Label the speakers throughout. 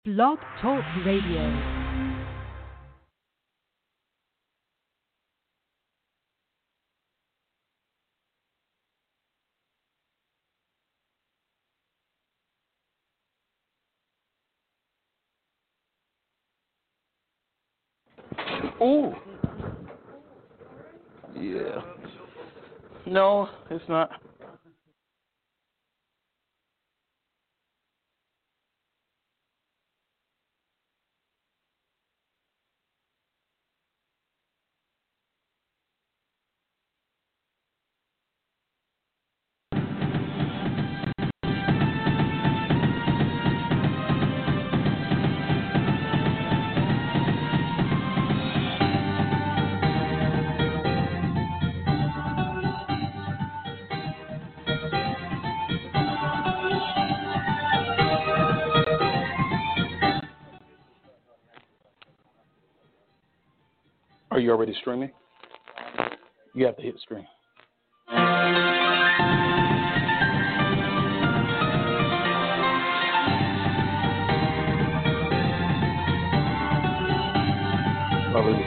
Speaker 1: Blog Talk Radio.
Speaker 2: Ooh. Yeah. No, it's not. Are you already streaming? You have to hit stream. Already.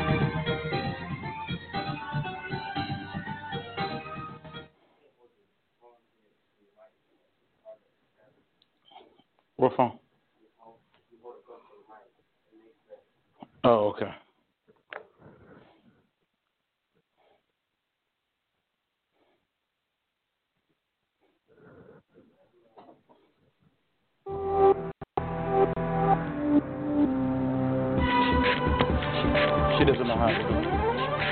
Speaker 2: What phone? Oh, okay. She doesn't know how to do it.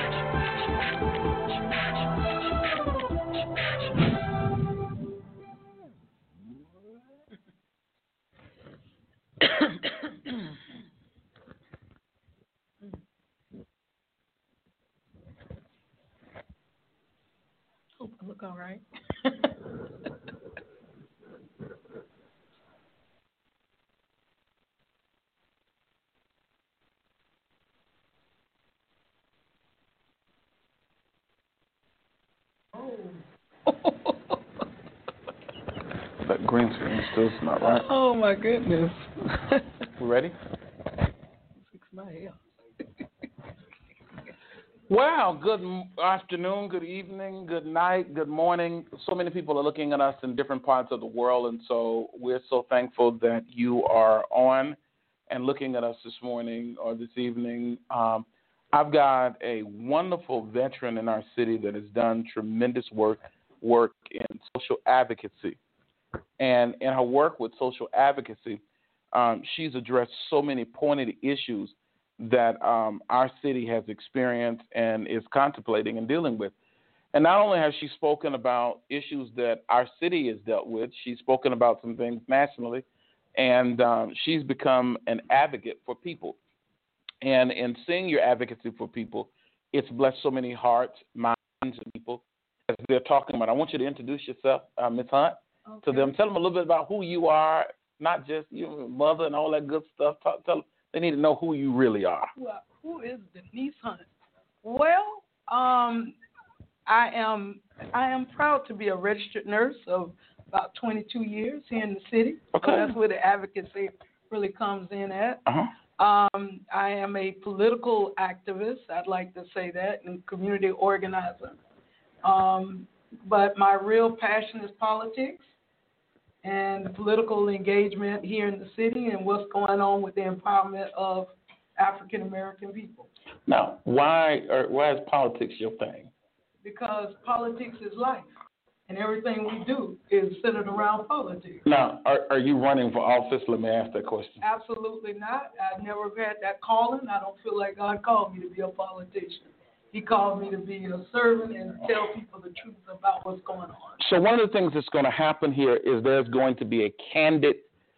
Speaker 3: Hope I look all right.
Speaker 2: That green screen still is not right.
Speaker 3: Oh my goodness.
Speaker 2: We ready?
Speaker 3: Fix my hair.
Speaker 2: Wow, good afternoon, good evening, good night, good morning. So many people are looking at us in different parts of the world, and so we're so thankful that you are on and looking at us this morning or this evening. I've got a wonderful veteran in our city that has done tremendous work in social advocacy. And in her work with social advocacy, she's addressed so many pointed issues that our city has experienced and is contemplating and dealing with. And not only has she spoken about issues that our city has dealt with, she's spoken about some things nationally, and she's become an advocate for people. And in seeing your advocacy for people, it's blessed so many hearts, minds, and people as they're talking about. I want you to introduce yourself, Ms. Hunt, to them. Tell them a little bit about who you are, not just your mother and all that good stuff. Tell them they need to know who you really are.
Speaker 3: Well, who is Denise Hunt? Well, I am proud to be a registered nurse of about 22 years here in the city.
Speaker 2: Okay.
Speaker 3: So that's where the advocacy really comes in at.
Speaker 2: Uh-huh.
Speaker 3: I am a political activist, I'd like to say that, and community organizer. But my real passion is politics and political engagement here in the city and what's going on with the empowerment of African American people.
Speaker 2: Now, why is politics your thing?
Speaker 3: Because politics is life, and everything we do is centered around politics.
Speaker 2: Now, are you running for office? Let me ask that question.
Speaker 3: Absolutely not. I've never had that calling. I don't feel like God called me to be a politician. He called me to be a servant and tell people the truth about what's going on.
Speaker 2: So one of the things that's going to happen here is there's going to be a candid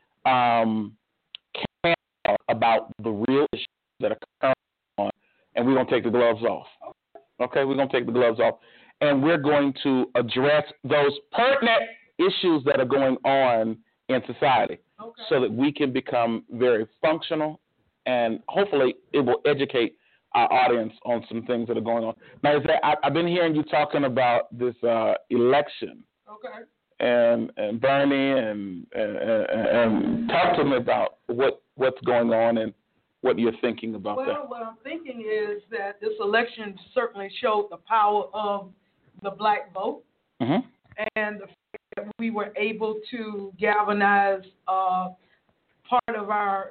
Speaker 2: about the real issues that are currently on, and we're going to take the gloves off. Okay, we're going to take the gloves off, and we're going to address those pertinent issues that are going on in society so that we can become very functional, and hopefully it will educate our audience on some things that are going on. Now, I've been hearing you talking about this election.
Speaker 3: Okay.
Speaker 2: And Bernie and talk to me about what what's going on and what you're thinking about that.
Speaker 3: Well, what I'm thinking is that this election certainly showed the power of the black vote, and the fact that we were able to galvanize part of our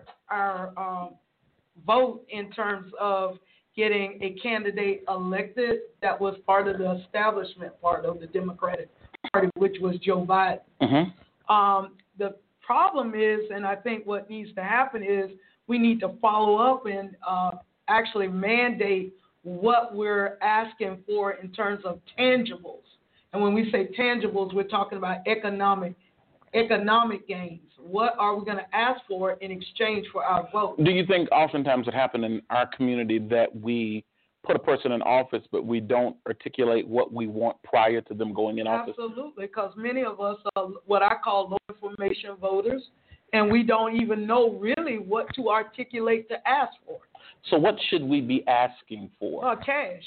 Speaker 3: vote in terms of getting a candidate elected that was part of the establishment part of the Democratic Party, which was Joe Biden. The problem is, and I think what needs to happen is, we need to follow up and actually mandate what we're asking for in terms of tangibles. And when we say tangibles, we're talking about economic gains. What are we going to ask for in exchange for our vote?
Speaker 2: Do you think oftentimes it happens in our community that we put a person in office, but we don't articulate what we want prior to them going in office?
Speaker 3: Absolutely, because many of us are what I call low information voters, and we don't even know really what to articulate to ask for.
Speaker 2: So what should we be asking for?
Speaker 3: Cash.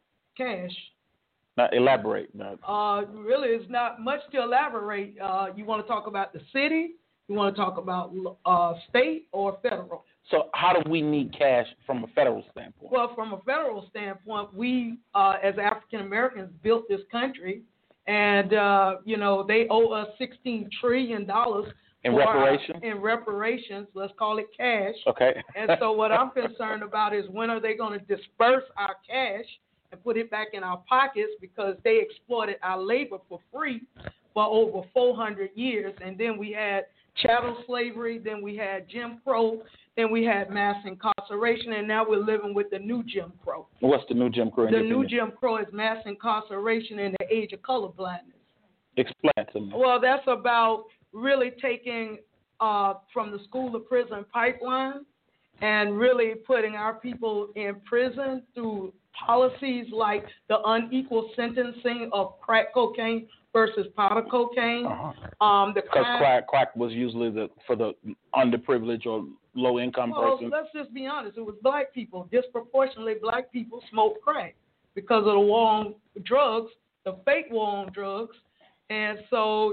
Speaker 2: Now, elaborate.
Speaker 3: Really, it's not much to elaborate. You want to talk about the city? You want to talk about state or federal?
Speaker 2: So how do we need cash from a federal standpoint?
Speaker 3: Well, from a federal standpoint, we, as African Americans, built this country, and, they owe us $16 trillion.
Speaker 2: In reparations?
Speaker 3: In reparations, let's call it cash.
Speaker 2: Okay.
Speaker 3: And so what I'm concerned about is when are they going to disperse our cash and put it back in our pockets, because they exploited our labor for free for over 400 years. And then we had chattel slavery, then we had Jim Crow, then we had mass incarceration, and now we're living with the new Jim Crow.
Speaker 2: What's the new Jim Crow?
Speaker 3: The new Jim Crow is mass incarceration in the age of colorblindness.
Speaker 2: Explain to me.
Speaker 3: Well, that's about really taking from the school to prison pipeline and really putting our people in prison through policies like the unequal sentencing of crack cocaine versus powder cocaine.
Speaker 2: Because crack was usually for the underprivileged or low-income person.
Speaker 3: Let's just be honest. It was black people. Disproportionately, black people smoked crack because of the war on drugs, the fake war on drugs. And so,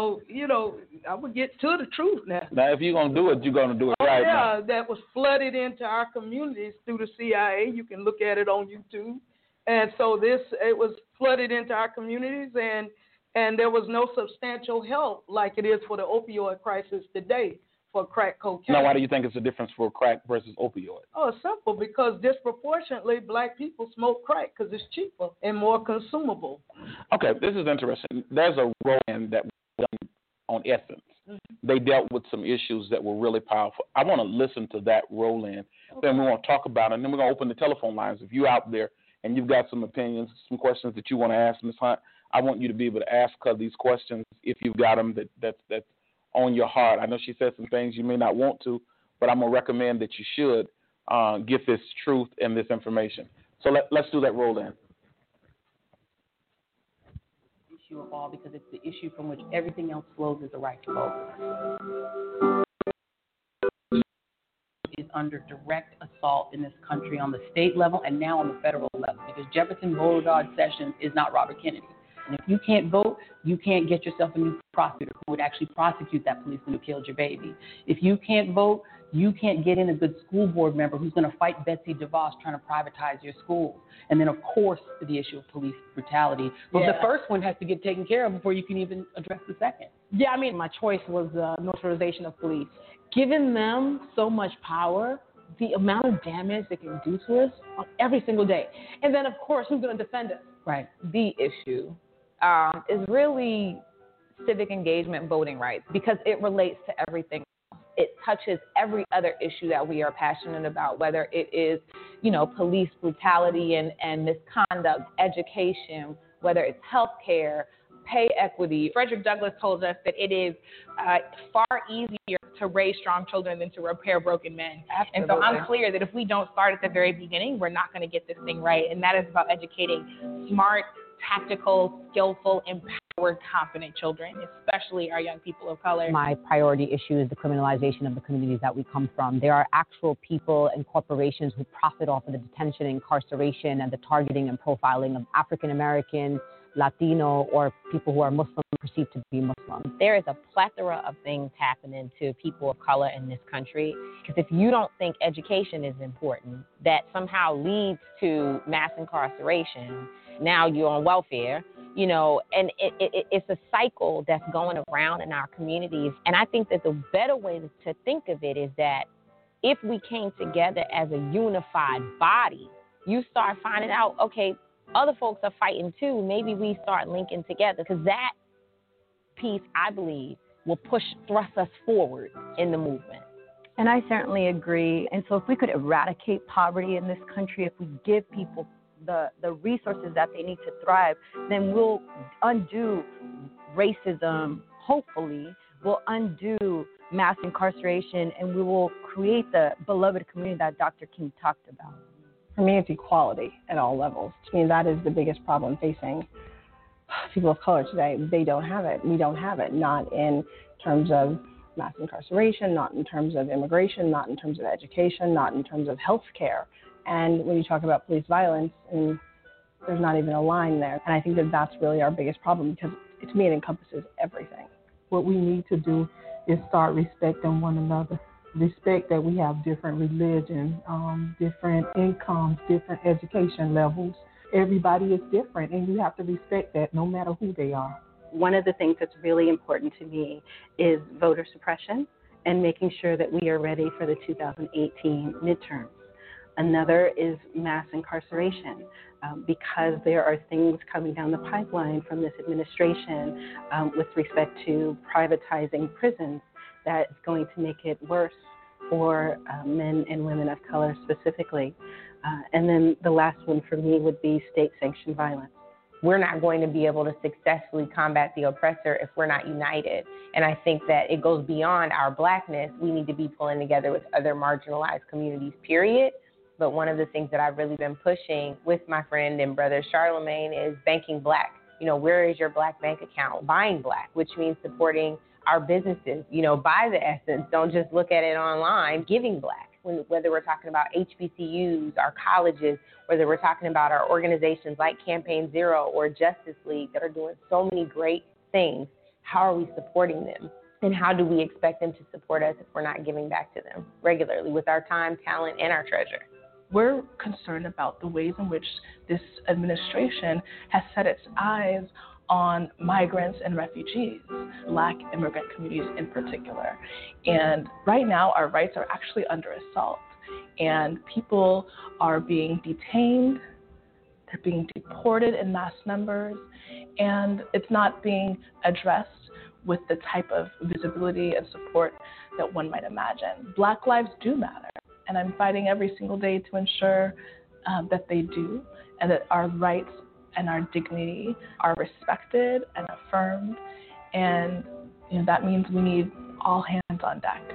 Speaker 3: I would get to the truth now.
Speaker 2: Now, if you're going to do it, you're going to do it right now.
Speaker 3: Yeah, that was flooded into our communities through the CIA. You can look at it on YouTube. And so it was flooded into our communities, and there was no substantial help like it is for the opioid crisis today for crack cocaine.
Speaker 2: Now, why do you think it's a difference for crack versus opioid?
Speaker 3: Oh, it's simple, because disproportionately black people smoke crack because it's cheaper and more consumable.
Speaker 2: Okay, this is interesting. There's a roll-in that was done on Essence. They dealt with some issues that were really powerful. I want to listen to that roll-in. Then we want to talk about it, and then we're going to open the telephone lines. If you're out there and you've got some opinions, some questions that you want to ask Ms. Hunt, I want you to be able to ask her these questions if you've got them that's on your heart. I know she said some things you may not want to, but I'm going to recommend that you should get this truth and this information. So let's do that roll-in.
Speaker 4: Issue of all, because it's the issue from which everything else flows, is the right to vote. Is under direct assault in this country on the state level and now on the federal level, because Jefferson Beauregard Sessions is not Robert Kennedy. And if you can't vote, you can't get yourself a new prosecutor who would actually prosecute that policeman who killed your baby. If you can't vote, you can't get in a good school board member who's going to fight Betsy DeVos trying to privatize your schools. And then, of course, the issue of police brutality. But the first one has to get taken care of before you can even address the second.
Speaker 5: Yeah, I mean, my choice was the militarization of police. Giving them so much power, the amount of damage they can do to us on every single day. And then, of course, who's going to defend us?
Speaker 4: Right.
Speaker 6: The issue is really civic engagement, voting rights, because it relates to everything. It touches every other issue that we are passionate about, whether it is, police brutality and misconduct, education, whether it's healthcare, pay equity. Frederick Douglass told us that it is far easier to raise strong children than to repair broken men.
Speaker 5: Absolutely.
Speaker 6: And so I'm clear that if we don't start at the very beginning, we're not going to get this thing right. And that is about educating smart, tactical, skillful, empowered, confident children, especially our young people of color.
Speaker 7: My priority issue is the criminalization of the communities that we come from. There are actual people and corporations who profit off of the detention, incarceration, and the targeting and profiling of African Americans, Latino or people who are Muslim perceived to be Muslim.
Speaker 6: There is a plethora of things happening to people of color in this country. Because if you don't think education is important, that somehow leads to mass incarceration. Now you're on welfare, you know, and it's a cycle that's going around in our communities. And I think that the better way to think of it is that if we came together as a unified body, you start finding out, okay, other folks are fighting too. Maybe we start linking together, because that piece, I believe, will thrust us forward in the movement.
Speaker 8: And I certainly agree. And so if we could eradicate poverty in this country, if we give people the resources that they need to thrive, then we'll undo racism, hopefully. We'll undo mass incarceration, and we will create the beloved community that Dr. King talked about.
Speaker 9: For me, it's equality at all levels. To me, that is the biggest problem facing people of color today. They don't have it. We don't have it, not in terms of mass incarceration, not in terms of immigration, not in terms of education, not in terms of health care. And when you talk about police violence, and there's not even a line there. And I think that that's really our biggest problem, because to me it encompasses everything.
Speaker 10: What we need to do is start respecting one another. Respect that we have different religions, different incomes, different education levels. Everybody is different, and you have to respect that no matter who they are.
Speaker 8: One of the things that's really important to me is voter suppression and making sure that we are ready for the 2018 midterms. Another is mass incarceration, because there are things coming down the pipeline from this administration with respect to privatizing prisons that is going to make it worse for men and women of color specifically. And then the last one for me would be state-sanctioned violence.
Speaker 6: We're not going to be able to successfully combat the oppressor if we're not united. And I think that it goes beyond our blackness. We need to be pulling together with other marginalized communities, period. But one of the things that I've really been pushing with my friend and brother Charlemagne is banking black. You know, where is your black bank account? Buying black, which means supporting our businesses. You know, buy the essence. Don't just look at it online. Giving black. Whether we're talking about HBCUs, our colleges, whether we're talking about our organizations like Campaign Zero or Justice League that are doing so many great things, how are we supporting them? And how do we expect them to support us if we're not giving back to them regularly with our time, talent, and our treasure?
Speaker 11: We're concerned about the ways in which this administration has set its eyes on migrants and refugees, Black immigrant communities in particular. And right now, our rights are actually under assault, and people are being detained, they're being deported in mass numbers, and it's not being addressed with the type of visibility and support that one might imagine. Black lives do matter, and I'm fighting every single day to ensure that they do, and that our rights and our dignity are respected and affirmed. And that means we need all hands on deck.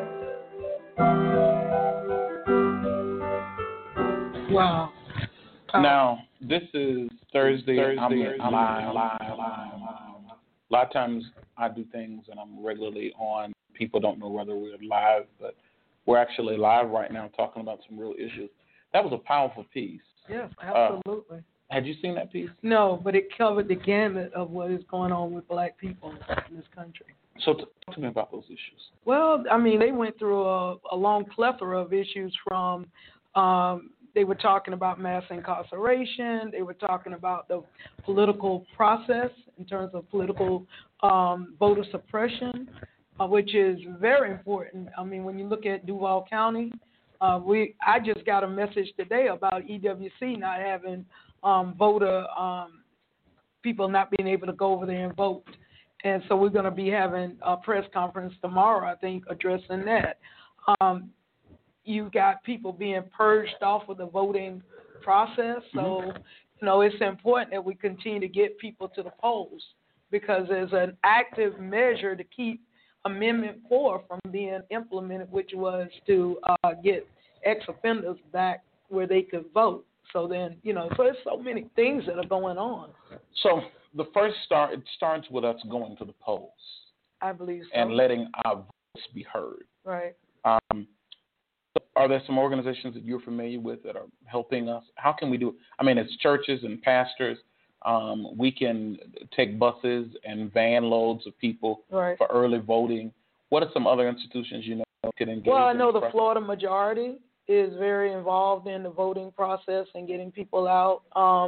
Speaker 2: Wow. Now, this is Thursday. I'm live. A lot of times I do things and I'm regularly on. People don't know whether we're live, but we're actually live right now talking about some real issues. That was a powerful piece.
Speaker 3: Yes, absolutely.
Speaker 2: Had you seen that piece?
Speaker 3: No, but it covered the gamut of what is going on with Black people in this country.
Speaker 2: So talk to me about those issues.
Speaker 3: Well, I mean, they went through a long plethora of issues from they were talking about mass incarceration. They were talking about the political process in terms of political voter suppression, which is very important. I mean, when you look at Duval County, I just got a message today about EWC not having voter people not being able to go over there and vote. And so we're going to be having a press conference tomorrow, I think, addressing that. You've got people being purged off of the voting process. So, it's important that we continue to get people to the polls, because there's an active measure to keep Amendment 4 from being implemented, which was to get ex-offenders back where they could vote. So then, so there's so many things that are going on.
Speaker 2: So the first it starts with us going to the polls.
Speaker 3: I believe so.
Speaker 2: And letting our voice be heard.
Speaker 3: Right.
Speaker 2: Are there some organizations that you're familiar with that are helping us? How can we do it? I mean, it's churches and pastors. We can take buses and van loads of people
Speaker 3: Right.
Speaker 2: for early voting. What are some other institutions you know could engage?
Speaker 3: Well, I
Speaker 2: in
Speaker 3: know
Speaker 2: this
Speaker 3: the
Speaker 2: process?
Speaker 3: Florida majority is very involved in the voting process and getting people out.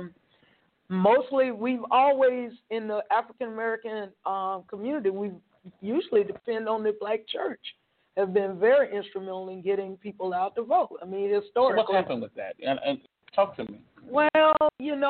Speaker 3: Mostly, we've always, in the African American community, we usually depend on the Black church, have been very instrumental in getting people out to vote. I mean,
Speaker 2: So
Speaker 3: historically.
Speaker 2: what happened with that? And talk to me.
Speaker 3: Well, you know,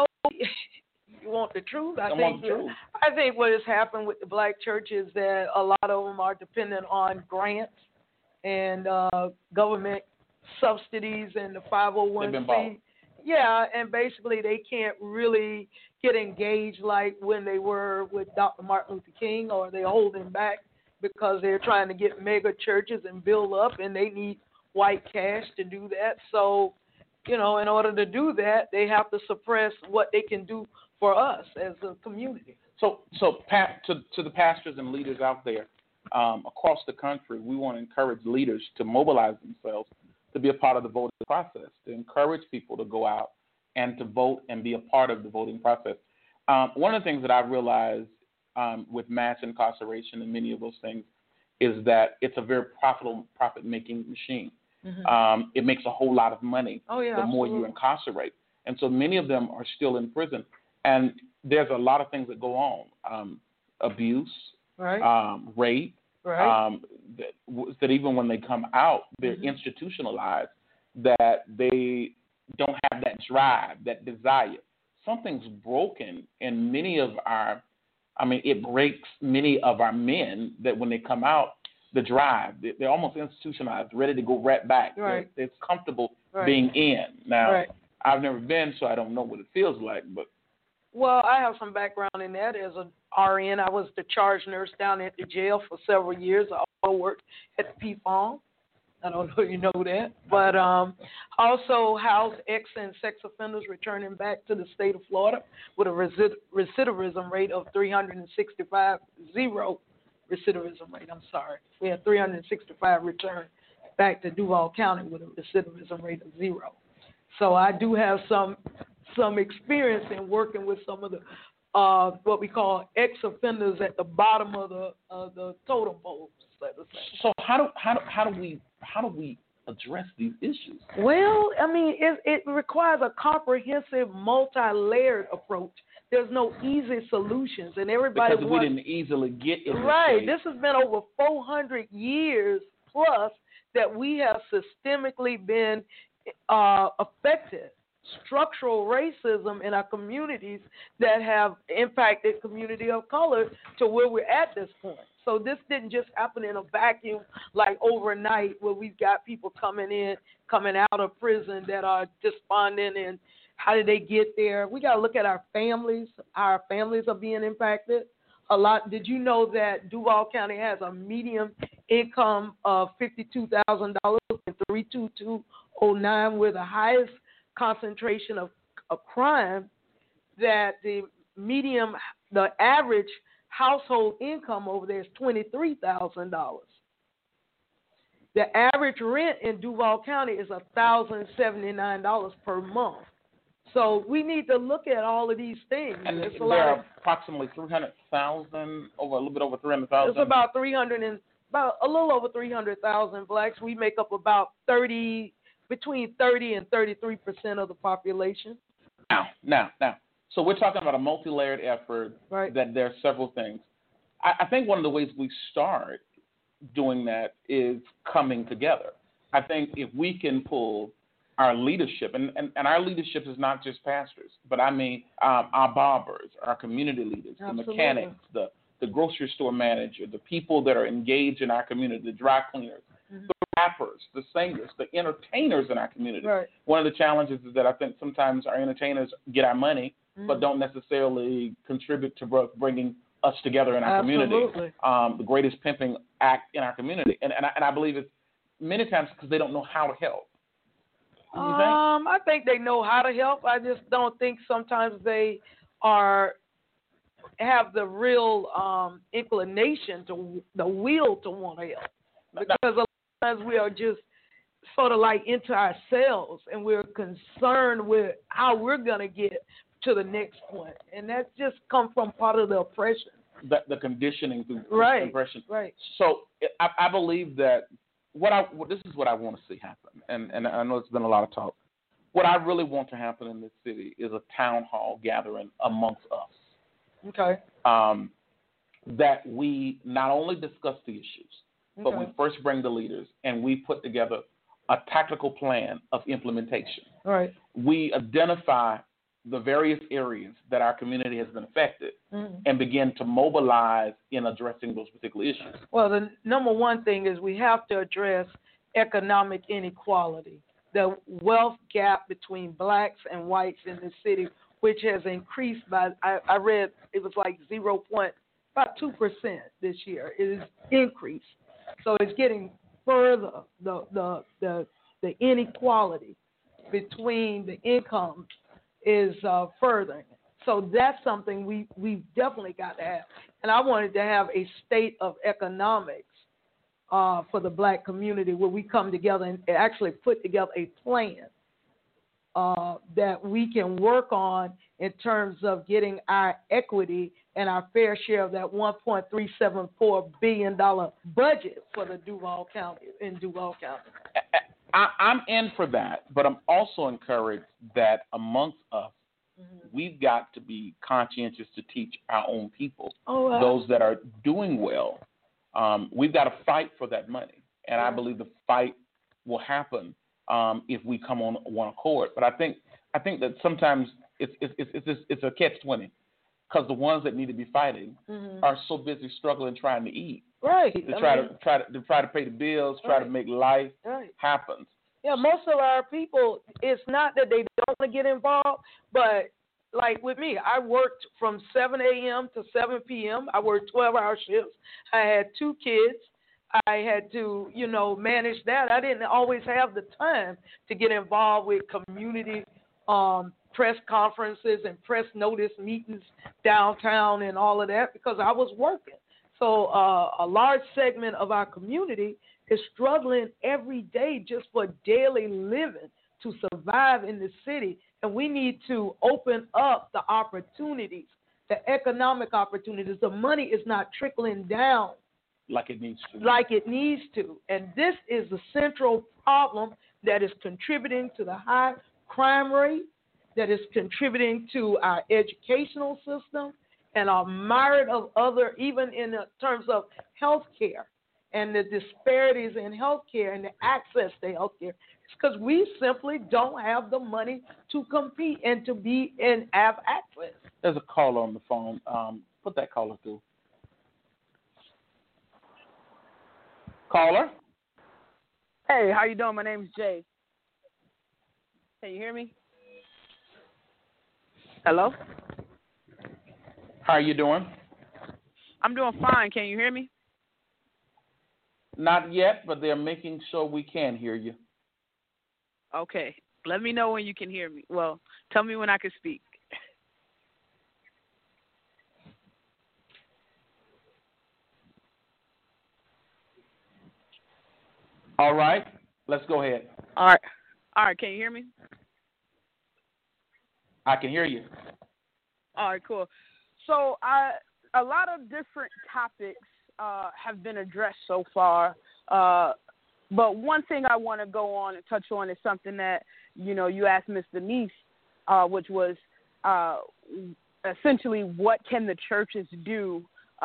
Speaker 3: you want the truth?
Speaker 2: I want the truth.
Speaker 3: I think what has happened with the Black church is that a lot of them are dependent on grants and government subsidies and the 501c.
Speaker 2: They've been bought.
Speaker 3: Yeah, and basically they can't really get engaged like when they were with Dr. Martin Luther King, or they're holding back because they're trying to get mega churches and build up, and they need white cash to do that. So, you know, in order to do that, they have to suppress what they can do for us as a community.
Speaker 2: So Pat, to the pastors and leaders out there across the country, we want to encourage leaders to mobilize themselves to be a part of the voting process, to encourage people to go out and to vote and be a part of the voting process. One of the things that I've realized with mass incarceration and many of those things is that it's a very profit-making machine.
Speaker 3: Mm-hmm.
Speaker 2: It makes a whole lot of money
Speaker 3: Oh, yeah,
Speaker 2: the more you
Speaker 3: absolutely.
Speaker 2: incarcerate. And so many of them are still in prison. And there's a lot of things that go on, abuse,
Speaker 3: Right.
Speaker 2: rape,
Speaker 3: Right.
Speaker 2: that even when they come out, they're
Speaker 3: Mm-hmm.
Speaker 2: institutionalized, that they don't have that drive, that desire. Something's broken in many of our, it breaks many of our men that when they come out, the drive, they're almost institutionalized, ready to go right back.
Speaker 3: Right.
Speaker 2: They're comfortable
Speaker 3: Right.
Speaker 2: being in. Now,
Speaker 3: Right.
Speaker 2: I've never been, so I don't know what it feels like, but
Speaker 3: Well, I have some background in that. As an RN, I was the charge nurse down at the jail for several years. I also worked at the PFON. I don't know if you know that. But also housed ex and sex offenders returning back to the state of Florida with a recidivism rate of 365, zero recidivism rate. I'm sorry. We had 365 return back to Duval County with a recidivism rate of 0. So I do have some experience in working with some of the what we call ex-offenders at the bottom of the totem pole, so to say.
Speaker 2: So how do we address these issues?
Speaker 3: Well, it requires a comprehensive, multi-layered approach. There's no easy solutions, and everybody
Speaker 2: Because we didn't easily get in this
Speaker 3: right.
Speaker 2: state.
Speaker 3: This has been over 400 years plus that we have systemically been affected. Structural racism in our communities that have impacted community of color to where we're at this point. So this didn't just happen in a vacuum like overnight where we've got people coming out of prison that are despondent, and how did they get there? We got to look at our families. Our families are being impacted a lot. Did you know that Duval County has a median income of $52,000 in 32209, with the highest concentration of crime, that the average household income over there is $23,000. The average rent in Duval County is $1,079 per month. So we need to look at all of these things.
Speaker 2: And
Speaker 3: It's
Speaker 2: there are approximately 300,000, a little bit over 300,000.
Speaker 3: It's about a little over 300,000 blacks. We make up about between 30 and 33% of the population.
Speaker 2: Now. So we're talking about a multi-layered effort.
Speaker 3: Right.
Speaker 2: That there are several things. I think one of the ways we start doing that is coming together. I think if we can pull our leadership, and our leadership is not just pastors, but our barbers, our community leaders,
Speaker 3: Absolutely.
Speaker 2: the mechanics, the grocery store manager, the people that are engaged in our community, the dry cleaners,
Speaker 3: Mm-hmm.
Speaker 2: the rappers, the singers, the entertainers in our community.
Speaker 3: Right.
Speaker 2: One of the challenges is that I think sometimes our entertainers get our money, but don't necessarily contribute to bringing us together in our
Speaker 3: Absolutely.
Speaker 2: community. The greatest pimping act in our community. And I believe it's many times because they don't know how to help. Do you think?
Speaker 3: I think they know how to help. I just don't think sometimes they have the real inclination the will to want to help. Because a lot of times we are just sort of like into ourselves, and we're concerned with how we're going to get to the next point, and that just comes from part of the oppression.
Speaker 2: The conditioning through
Speaker 3: Right.
Speaker 2: impression.
Speaker 3: Right.
Speaker 2: So I believe that this is what I want to see happen, and I know it's been a lot of talk. What I really want to happen in this city is a town hall gathering amongst us.
Speaker 3: Okay.
Speaker 2: That we not only discuss the issues, but we first bring the leaders and we put together a tactical plan of implementation.
Speaker 3: All right.
Speaker 2: We identify the various areas that our community has been affected and begin to mobilize in addressing those particular issues.
Speaker 3: Well, the number one thing is we have to address economic inequality, the wealth gap between blacks and whites in the city, which has increased by, I read it was like about 2% this year. It is increased. So it's getting further, the inequality between the incomes is furthering. So that's something we definitely got to have. And I wanted to have a state of economics for the black community where we come together and actually put together a plan that we can work on in terms of getting our equity and our fair share of that $1.374 billion budget for the Duval County, in Duval County.
Speaker 2: I'm in for that, but I'm also encouraged that amongst us, we've got to be conscientious to teach our own people, those that are doing well. We've got to fight for that money, and I believe the fight will happen if we come on one accord. But I think that sometimes it's a catch-20, because the ones that need to be fighting are so busy struggling trying to eat.
Speaker 3: Right.
Speaker 2: To try to pay the bills, try to make life happen.
Speaker 3: Yeah, most of our people, it's not that they don't want to get involved, but like with me, I worked from 7 a.m. to 7 p.m. I worked 12-hour shifts. I had 2 kids. I had to, manage that. I didn't always have the time to get involved with community press conferences and press notice meetings downtown and all of that because I was working. So a large segment of our community is struggling every day just for daily living to survive in the city. And we need to open up the opportunities, the economic opportunities. The money is not trickling down
Speaker 2: like it needs to. And this is the central problem that is contributing to the high crime rate, that is contributing to our educational system, and a myriad of other, even in terms of health care and the disparities in health care and the access to health care. It's because we simply don't have the money to compete and to be and have access. There's a caller on the phone. Put that caller through. Caller?
Speaker 12: Hey, how you doing? My name's Jay. Can you hear me? Hello?
Speaker 2: How are you doing?
Speaker 12: I'm doing fine. Can you hear me?
Speaker 2: Not yet, but they're making sure we can hear you.
Speaker 12: Okay. Let me know when you can hear me. Well, tell me when I can speak.
Speaker 2: All right. Let's go ahead.
Speaker 12: All right. Can you hear me?
Speaker 2: I can hear you.
Speaker 12: All right, cool. So a lot of different topics have been addressed so far, but one thing I want to go on and touch on is something that, you asked Ms. Denise, which was essentially what can the churches do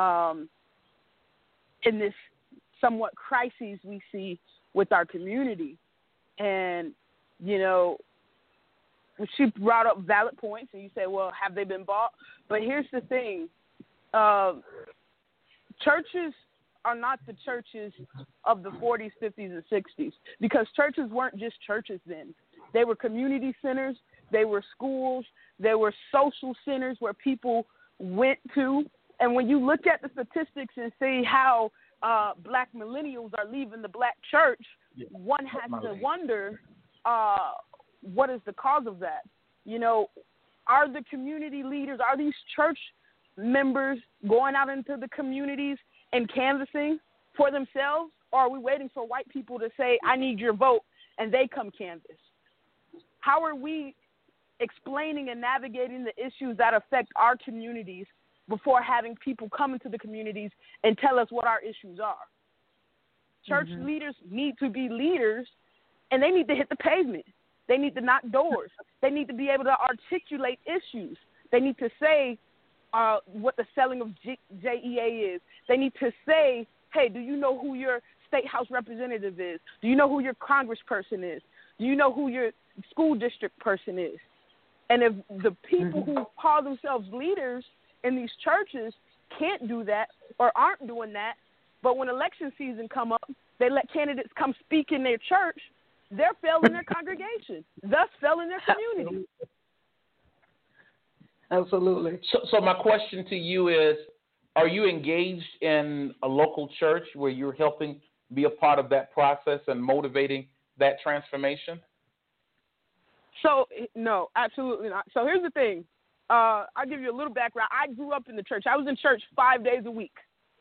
Speaker 12: in this somewhat crises we see with our community. And, she brought up valid points, and you say, well, have they been bought? But here's the thing. Churches are not the churches of the 40s, 50s, and 60s, because churches weren't just churches then. They were community centers. They were schools. They were social centers where people went to. And when you look at the statistics and see how black millennials are leaving the black church, one has to wonder what is the cause of that. Are the community leaders, are these church members going out into the communities and canvassing for themselves, or are we waiting for white people to say, I need your vote, and they come canvass? How are we explaining and navigating the issues that affect our communities before having people come into the communities and tell us what our issues are. Church leaders need to be leaders, and they need to hit the pavement. They need to knock doors. They need to be able to articulate issues. They need to say what the selling of JEA is. They need to say, hey, do you know who your state house representative is? Do you know who your congressperson is? Do you know who your school district person is? And if the people who call themselves leaders in these churches can't do that or aren't doing that, but when election season come up, they let candidates come speak in their church, they're failing their congregation, thus failing their community.
Speaker 3: Absolutely.
Speaker 2: So my question to you is, are you engaged in a local church where you're helping be a part of that process and motivating that transformation?
Speaker 12: So, no, absolutely not. So here's the thing. I'll give you a little background. I grew up in the church. I was in church 5 days a week.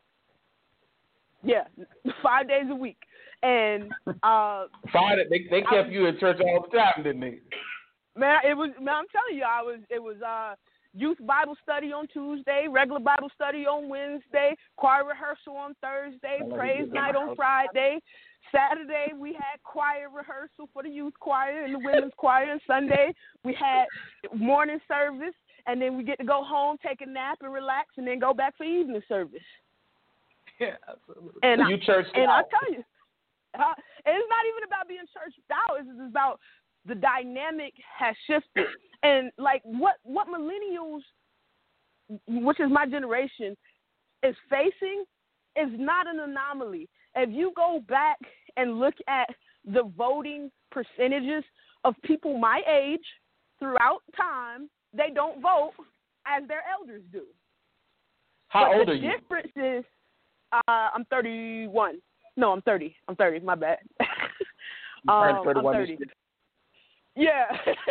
Speaker 12: Yeah, 5 days a week. And
Speaker 2: they kept you in church all the time, didn't they?
Speaker 12: Man, I'm telling you, it was youth Bible study on Tuesday, regular Bible study on Wednesday, choir rehearsal on Thursday, praise night on Friday. Saturday we had choir rehearsal for the youth choir and the women's choir, and Sunday we had morning service, and then we get to go home, take a nap and relax, and then go back for evening service.
Speaker 3: Yeah, absolutely.
Speaker 12: And
Speaker 2: you churched out.
Speaker 12: And I tell you, it's not even about being churched out. It's about the dynamic has shifted. And like what millennials, which is my generation, is facing is not an anomaly. If you go back and look at the voting percentages of people my age throughout time, they don't vote as their elders do.
Speaker 2: How old are you?
Speaker 12: The difference is, I'm 31. No, I'm 30. I'm 30. My bad. I'm 30. Yeah.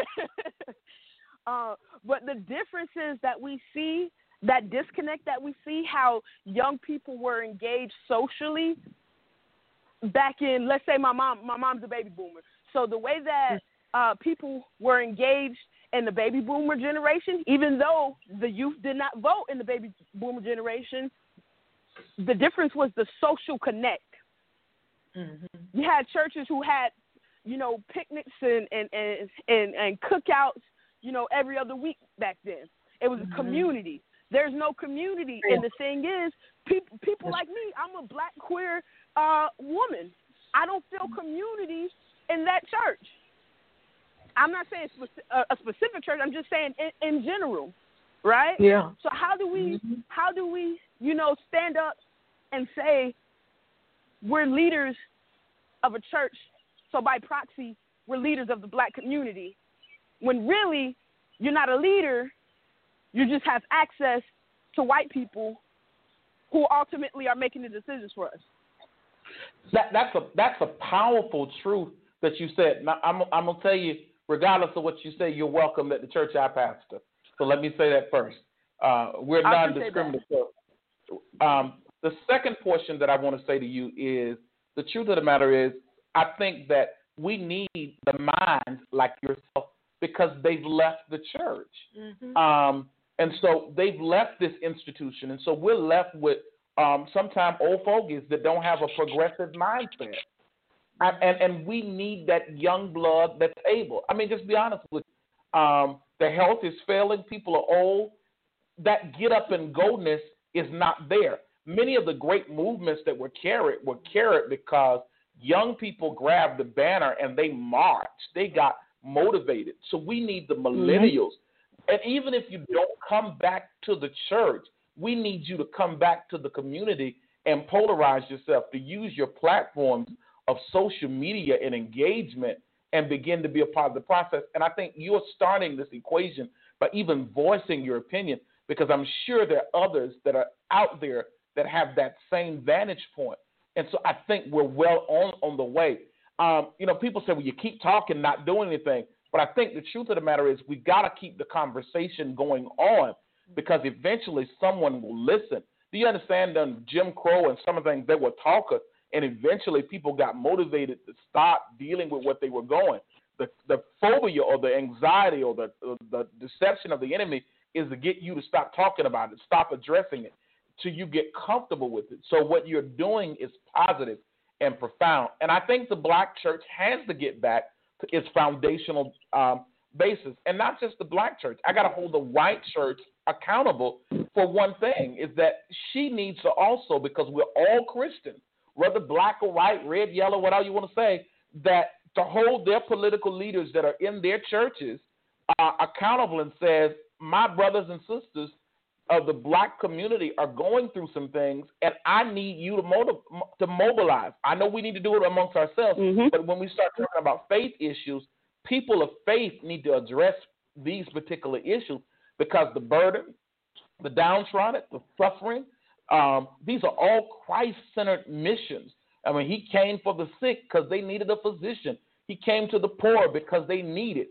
Speaker 12: But the difference is that we see that disconnect, that we see how young people were engaged socially back in, let's say my mom's a baby boomer. So the way that people were engaged in the baby boomer generation, even though the youth did not vote in the baby boomer generation, the difference was the social connect. You had churches who had, picnics and cookouts, every other week back then. It was a community. There's no community. And the thing is, people like me, I'm a black queer woman. I don't feel community in that church. I'm not saying a specific church. I'm just saying in general, right?
Speaker 3: Yeah.
Speaker 12: So how do we, stand up and say we're leaders of a church, so by proxy, we're leaders of the black community, when really you're not a leader, you just have access to white people who ultimately are making the decisions for us.
Speaker 2: That's a powerful truth that you said. Now, I'm going to tell you, regardless of what you say, you're welcome at the church I pastor. So let me say that first. We're non-discriminatory. The second portion that I want to say to you is the truth of the matter is I think that we need the minds like yourself because they've left the church. And so they've left this institution. And so we're left with sometimes old fogies that don't have a progressive mindset. And we need that young blood that's able. I mean, just be honest with you. The health is failing. People are old. That get up and go-ness is not there. Many of the great movements that were carried because young people grabbed the banner and they marched. They got motivated. So we need the millennials. And even if you don't come back to the church, we need you to come back to the community and polarize yourself, to use your platforms of social media and engagement and begin to be a part of the process. And I think you're starting this equation by even voicing your opinion, because I'm sure there are others that are out there that have that same vantage point. And so I think we're well on the way. People say, well, you keep talking, not doing anything. But I think the truth of the matter is we got to keep the conversation going on, because eventually someone will listen. Do you understand that Jim Crow and some of the things, they were talkers, and eventually people got motivated to stop dealing with what they were going. the phobia or the anxiety or the deception of the enemy is to get you to stop talking about it, stop addressing it, till you get comfortable with it. So what you're doing is positive and profound. And I think the black church has to get back to its foundational basis. And not just the black church. I got to hold the white church accountable for one thing, is that she needs to also, because we're all Christians, whether black or white, red, yellow, whatever you want to say, that to hold their political leaders that are in their churches accountable and says, my brothers and sisters of the black community are going through some things, and I need you to mobilize. I know we need to do it amongst ourselves, but when we start talking about faith issues, people of faith need to address these particular issues, because the burden, the downtrodden, the suffering, these are all Christ-centered missions. I mean, he came for the sick because they needed a physician. He came to the poor because they needed.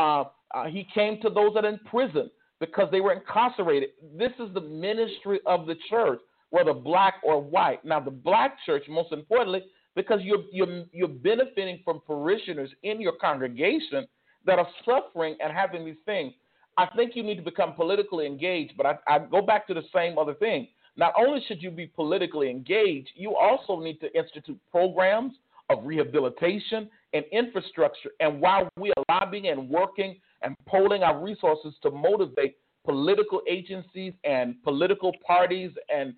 Speaker 2: He came to those that are in prison because they were incarcerated. This is the ministry of the church, whether black or white. Now, the black church, most importantly, because you're benefiting from parishioners in your congregation that are suffering and having these things. I think you need to become politically engaged, but I go back to the same other thing. Not only should you be politically engaged, you also need to institute programs of rehabilitation and infrastructure. And while we are lobbying and working and polling our resources to motivate political agencies and political parties and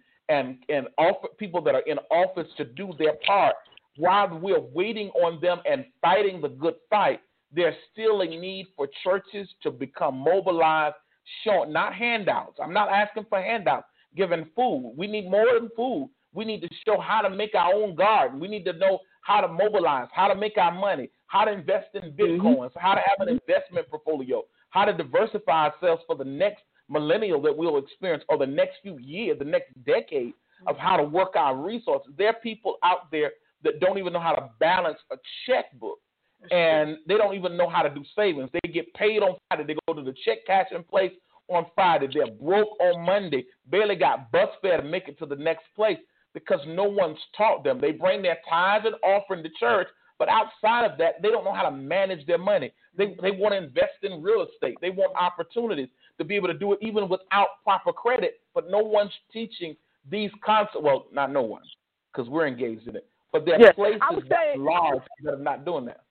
Speaker 2: people that are in office to do their part, while we're waiting on them and fighting the good fight, there's still a need for churches to become mobilized, showing not handouts. I'm not asking for handouts, giving food. We need more than food. We need to show how to make our own garden. We need to know how to mobilize, how to make our money, how to invest in Bitcoin, how to have an investment portfolio, how to diversify ourselves for the next millennial that we'll experience, or the next few years, the next decade, of how to work our resources. There are people out there that don't even know how to balance a checkbook, and they don't even know how to do savings. They get paid on Friday. They go to the check cashing place on Friday. They're broke on Monday, barely got bus fare to make it to the next place because no one's taught them. They bring their tithes and offering to church, but outside of that, they don't know how to manage their money. They want to invest in real estate. They want opportunities to be able to do it even without proper credit, but no one's teaching these concepts. Well, not no one, because we're engaged in it. But there are places that large that are not doing that.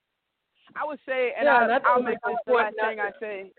Speaker 12: I would say, and I'll make this last thing I say.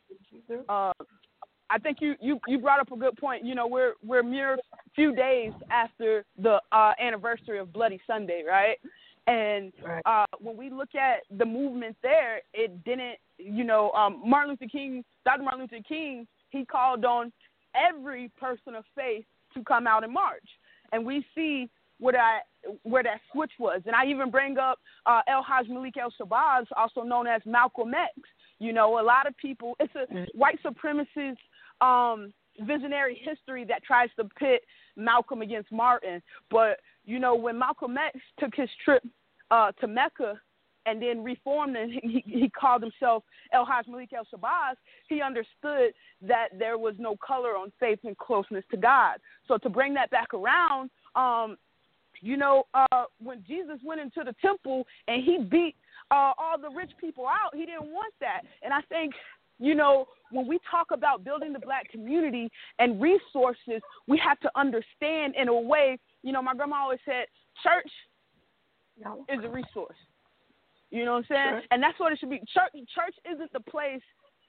Speaker 12: I think you brought up a good point. You know, we're mere few days after the anniversary of Bloody Sunday, right? And when we look at the movement there, it didn't, you know, Dr. Martin Luther King, he called on every person of faith to come out and march. And we see where that switch was. And I even bring up El-Haj Malik El-Shabazz, also known as Malcolm X. You know, a lot of people, it's a white supremacist visionary history that tries to pit Malcolm against Martin. But, you know, when Malcolm X took his trip to Mecca and then reformed, and he called himself El-Haj Malik El-Shabazz, he understood that there was no color on faith and closeness to God. So to bring that back around, you know, when Jesus went into the temple and he beat all the rich people out, he didn't want that. And I think, you know, when we talk about building the black community and resources, we have to understand in a way, you know, my grandma always said, church is a resource. You know what I'm saying? Sure. And that's what it should be. Church isn't the place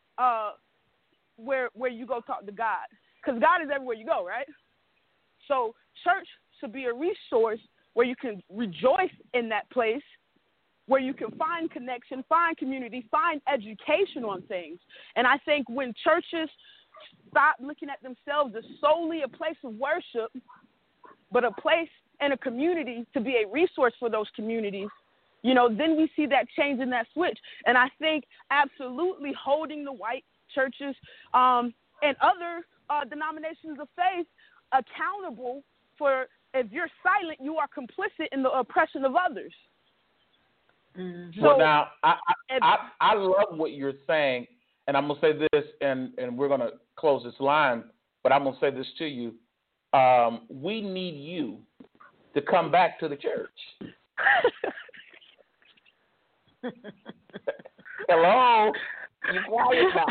Speaker 12: where you go talk to God, because God is everywhere you go, right? So church should be a resource where you can rejoice in that place, where you can find connection, find community, find education on things. And I think when churches stop looking at themselves as solely a place of worship, but a place and a community to be a resource for those communities, you know, then we see that change in that switch. And I think absolutely holding the white churches and other denominations of faith accountable for, if you're silent, you are complicit in the oppression of others.
Speaker 2: Mm-hmm. So now, I love what you're saying, and I'm going to say this, and we're going to close this line, but I'm going to say this to you. We need you to come back to the church. Hello? You quiet now.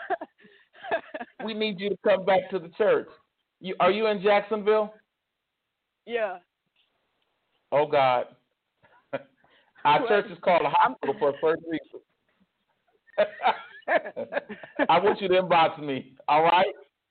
Speaker 2: We need you to come back to the church. Are you in Jacksonville?
Speaker 12: Yeah.
Speaker 2: Oh, God. Our church is called a hospital for a certain reason. I want you to inbox me, all right?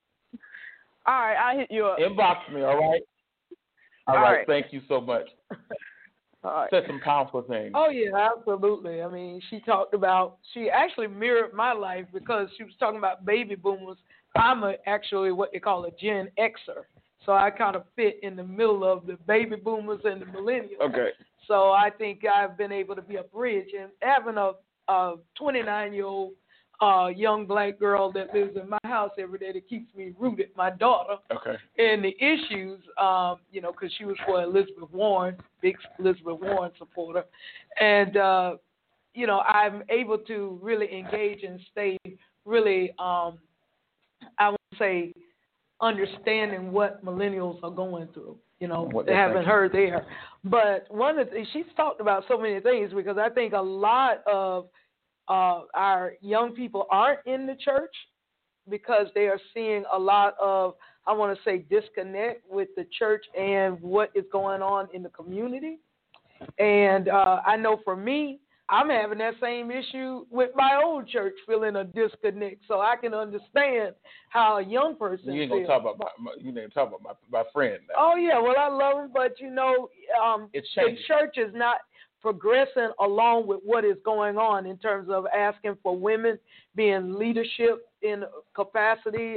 Speaker 12: All right, I'll hit you up.
Speaker 2: Inbox me, all right? All right. Thank you so much.
Speaker 3: All right.
Speaker 2: Said some powerful things.
Speaker 3: Oh, yeah, absolutely. I mean, she actually mirrored my life because she was talking about baby boomers. I'm actually what they call a Gen Xer. So I kind of fit in the middle of the baby boomers and the millennials.
Speaker 2: Okay.
Speaker 3: So I think I've been able to be a bridge. And having a 29-year-old young black girl that lives in my house every day that keeps me rooted, my daughter,
Speaker 2: okay,
Speaker 3: and the issues, because she was for Elizabeth Warren, big Elizabeth Warren supporter. And, I'm able to really engage and stay really, I would say, understanding what millennials are going through. They haven't heard there. But one of the things, she's talked about so many things because I think a lot of our young people aren't in the church because they are seeing a lot of, I want to say, disconnect with the church and what is going on in the community. And I know for me, I'm having that same issue with my old church, feeling a disconnect. So I can understand how a young person feels.
Speaker 2: You ain't gonna talk about my friend now.
Speaker 3: Oh yeah, well I love him, but
Speaker 2: it's
Speaker 3: the church is not progressing along with what is going on in terms of asking for women being leadership in capacity,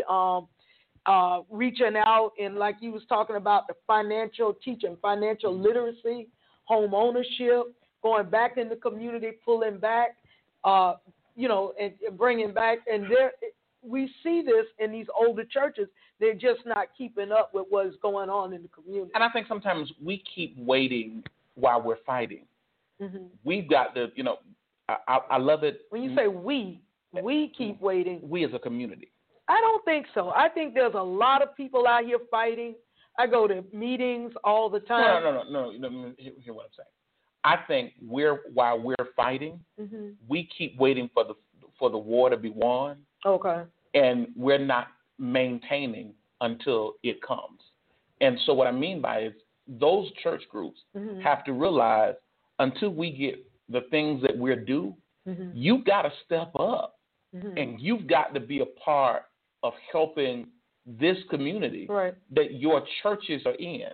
Speaker 3: reaching out, and like you was talking about the teaching financial literacy, home ownership, going back in the community, pulling back, and bringing back. And we see this in these older churches. They're just not keeping up with what's going on in the community.
Speaker 2: And I think sometimes we keep waiting while we're fighting.
Speaker 3: Mm-hmm.
Speaker 2: We've got to, I love it.
Speaker 3: When you say we keep waiting.
Speaker 2: We as a community.
Speaker 3: I don't think so. I think there's a lot of people out here fighting. I go to meetings all the time.
Speaker 2: No. Hear what I'm saying. I think while we're fighting,
Speaker 3: mm-hmm.
Speaker 2: we keep waiting for the war to be won.
Speaker 3: Okay.
Speaker 2: And we're not maintaining until it comes. And so what I mean by is those church groups
Speaker 3: mm-hmm.
Speaker 2: have to realize until we get the things that we're due,
Speaker 3: mm-hmm.
Speaker 2: you've got to step up.
Speaker 3: Mm-hmm.
Speaker 2: And you've got to be a part of helping this community
Speaker 3: right.
Speaker 2: that your churches are in.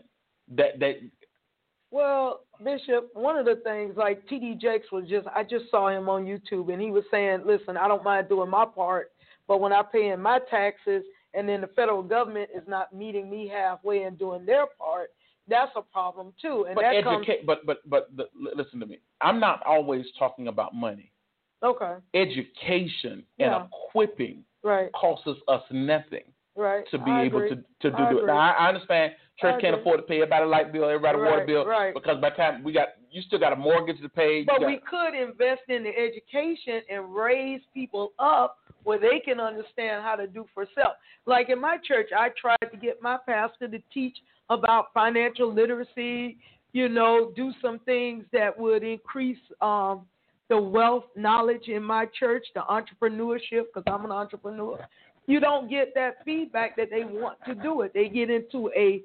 Speaker 3: Well, Bishop, one of the things, like T.D. Jakes I just saw him on YouTube, and he was saying, listen, I don't mind doing my part, but when I pay in my taxes and then the federal government is not meeting me halfway and doing their part, that's a problem too. And
Speaker 2: listen to me. I'm not always talking about money.
Speaker 3: Okay.
Speaker 2: Education and equipping
Speaker 3: right.
Speaker 2: costs us nothing.
Speaker 3: Right.
Speaker 2: To be able to do it. Now, I understand church can't afford to pay everybody a light bill, everybody a water bill,
Speaker 3: right.
Speaker 2: because by the time you still got a mortgage to pay.
Speaker 3: But we could invest in the education and raise people up where they can understand how to do for self. Like in my church, I tried to get my pastor to teach about financial literacy, do some things that would increase the wealth knowledge in my church, the entrepreneurship, because I'm an entrepreneur. You don't get that feedback that they want to do it. They get into a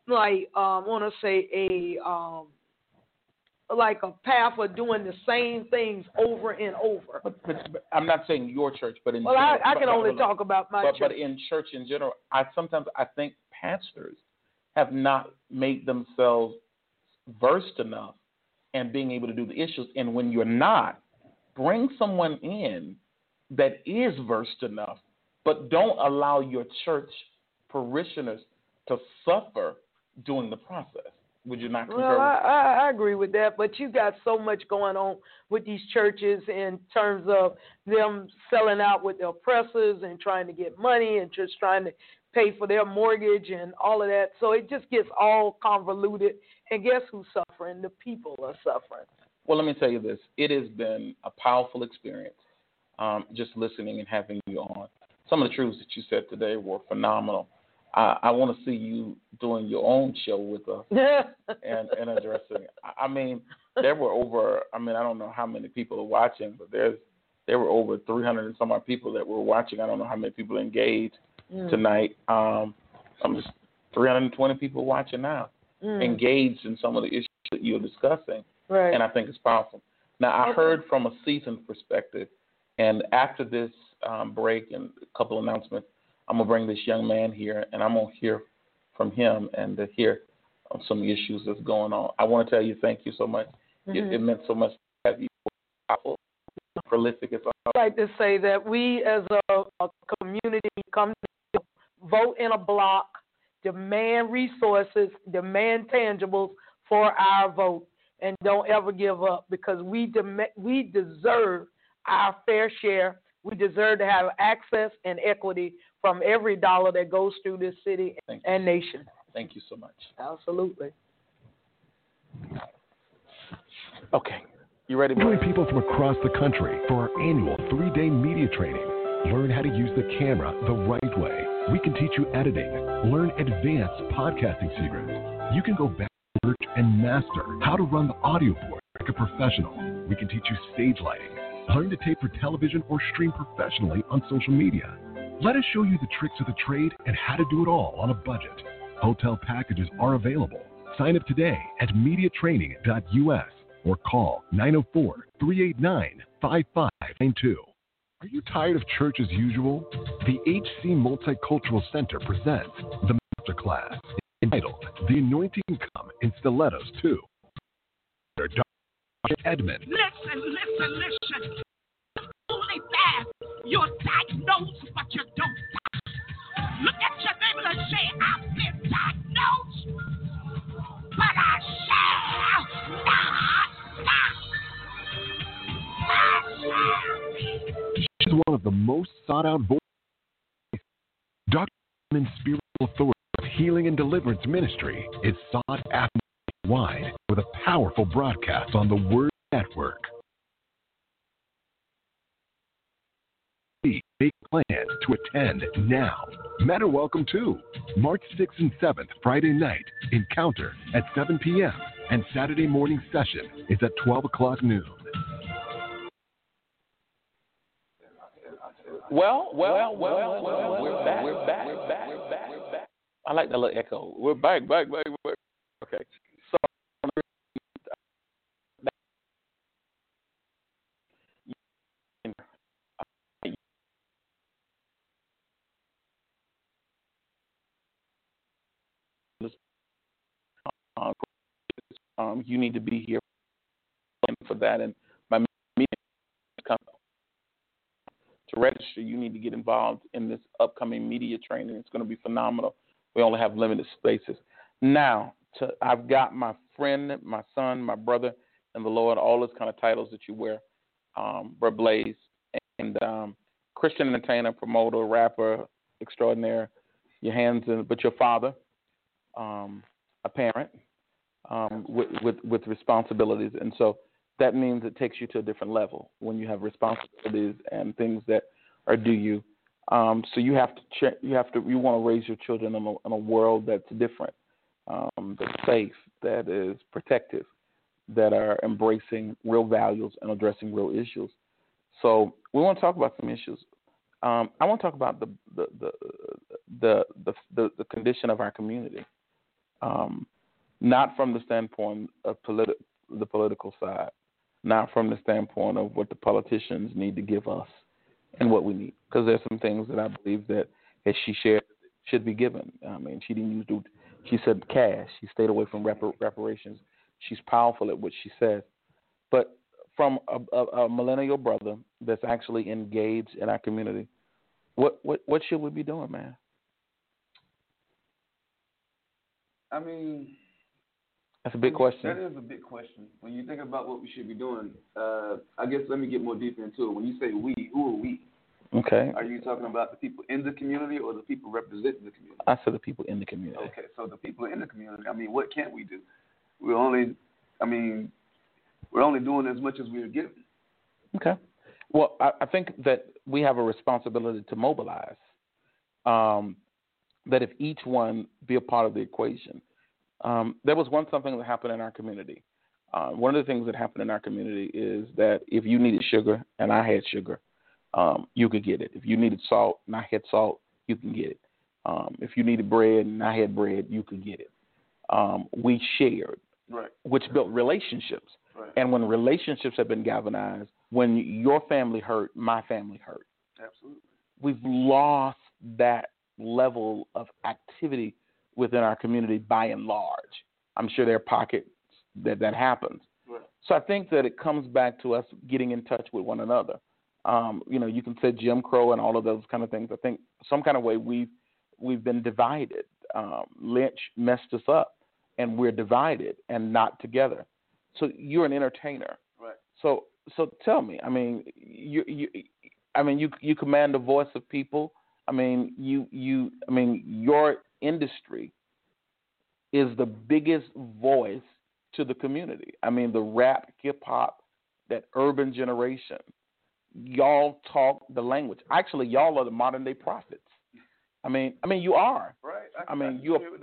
Speaker 3: path of doing the same things over and over.
Speaker 2: But I'm not saying your church, but in
Speaker 3: general. I can only talk about my church.
Speaker 2: But in church in general, I think pastors have not made themselves versed enough in being able to do the issues. And when you're not, bring someone in that is versed enough, but don't allow your church parishioners to suffer during the process. Would you not concur?
Speaker 3: Well, I agree with that, but you got so much going on with these churches in terms of them selling out with the oppressors and trying to get money and just trying to pay for their mortgage and all of that. So it just gets all convoluted. And guess who's suffering? The people are suffering.
Speaker 2: Well, let me tell you this. It has been a powerful experience just listening and having you on. Some of the truths that you said today were phenomenal. I want to see you doing your own show with us and addressing. I mean, there were over. I mean, I don't know how many people are watching, but there were over 300 and some odd people that were watching. I don't know how many people engaged tonight. I'm just 320 people watching now, engaged in some of the issues that you're discussing,
Speaker 3: right.
Speaker 2: And I think it's powerful. Now, I heard from a seasoned perspective, and after this break and a couple announcements, I'm going to bring this young man here, and I'm going to hear from him and to hear some issues that's going on. I want to tell you thank you so much. It meant so much to have you. Prolific as
Speaker 3: I'd like to say that we as a community come to vote in a block, demand resources, demand tangibles for our vote, and don't ever give up, because we deserve our fair share. We deserve to have access and equity from every dollar that goes through this city and nation.
Speaker 2: Thank you so much.
Speaker 3: Absolutely.
Speaker 2: Okay. You ready,
Speaker 13: Join people from across the country for our annual 3-day media training. Learn how to use the camera the right way. We can teach you editing. Learn advanced podcasting secrets. You can go back to research and master how to run the audio board like a professional. We can teach you stage lighting. Learn to tape for television or stream professionally on social media. Let us show you the tricks of the trade and how to do it all on a budget. Hotel packages are available. Sign up today at mediatraining.us. or call 904-389-5592. Are you tired of church as usual? The HC Multicultural Center presents the Masterclass entitled The Anointing Come in Stilettos 2. Dr. Edmund.
Speaker 14: Listen. Only that you're diagnosed, but you don't die. Look at your neighbor and say, I've been diagnosed, but I shall not.
Speaker 13: She's one of the most sought-out voices. Dr. Edmund's spiritual authority of healing and deliverance ministry is sought after wide with a powerful broadcast on the Word Network. Make plans to attend now. Men are welcome too. March 6th and 7th, Friday night, encounter at 7 p.m. and Saturday morning session is at 12 o'clock noon.
Speaker 2: Well, we're back. I like that little echo. We're back. Okay. So, you need to be here for that, and my meeting coming. To register, you need to get involved in this upcoming media training. It's going to be phenomenal. We only have limited spaces. Now, I've got my friend, my son, my brother, and the Lord, all those kind of titles that you wear, Brother Blaze, and Christian entertainer, promoter, rapper, extraordinaire, but your father, a parent, with responsibilities. And so that means it takes you to a different level when you have responsibilities and things that are due you. So you have to you want to raise your children in a world that's different, that's safe, that is protective, that are embracing real values and addressing real issues. So we want to talk about some issues. I want to talk about the condition of our community, not from the standpoint of the political side, not from the standpoint of what the politicians need to give us and what we need, because there's some things that I believe that, as she shared, should be given. I mean, she didn't use she said cash. She stayed away from reparations. She's powerful at what she says. But from a millennial brother that's actually engaged in our community, what should we be doing, man?
Speaker 15: I mean,
Speaker 2: that's a big question.
Speaker 15: That is a big question. When you think about what we should be doing, I guess let me get more deep into it. When you say we, who are we?
Speaker 2: Okay.
Speaker 15: Are you talking about the people in the community or the people representing the community?
Speaker 2: I said the people in the community.
Speaker 15: Okay, so the people in the community, I mean, what can't we do? We're only doing as much as we're given.
Speaker 2: Okay. Well, I think that we have a responsibility to mobilize. that if each one be a part of the equation. There was something that happened in our community. One of the things that happened in our community is that if you needed sugar and I had sugar, you could get it. If you needed salt and I had salt, you can get it. If you needed bread and I had bread, you could get it. We shared,
Speaker 15: right,
Speaker 2: which built relationships.
Speaker 15: Right.
Speaker 2: And when relationships have been galvanized, when your family hurt, my family hurt.
Speaker 15: Absolutely.
Speaker 2: We've lost that level of activity within our community by and large. I'm sure there are pockets that happens.
Speaker 15: Right.
Speaker 2: So I think that it comes back to us getting in touch with one another. You can say Jim Crow and all of those kind of things. I think some kind of way we've been divided. Lynch messed us up, and we're divided and not together. So you're an entertainer.
Speaker 15: Right.
Speaker 2: So tell me. I mean, you command the voice of people. I mean, your industry is the biggest voice to the community. I mean, the rap, hip hop, that urban generation. Y'all talk the language. Actually, y'all are the modern day prophets. I mean, you are.
Speaker 15: Right.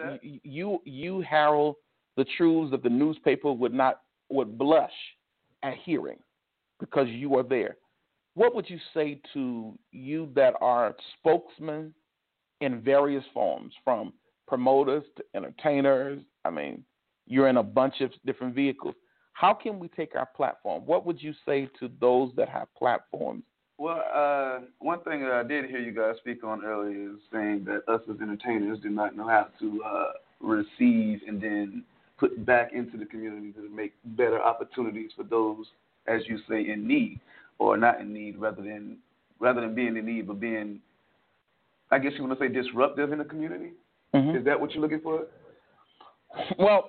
Speaker 2: You herald the truths that the newspaper would blush at hearing because you are there. What would you say to you that are spokesmen in various forms, from promoters to entertainers? I mean, you're in a bunch of different vehicles. How can we take our platform? What would you say to those that have platforms?
Speaker 15: Well, one thing that I did hear you guys speak on earlier is saying that us as entertainers do not know how to receive and then put back into the community to make better opportunities for those, as you say, in need, or not in need, rather than being in need, but being, I guess you want to say, disruptive in the community.
Speaker 2: Mm-hmm.
Speaker 15: Is that what you're looking for?
Speaker 2: Well,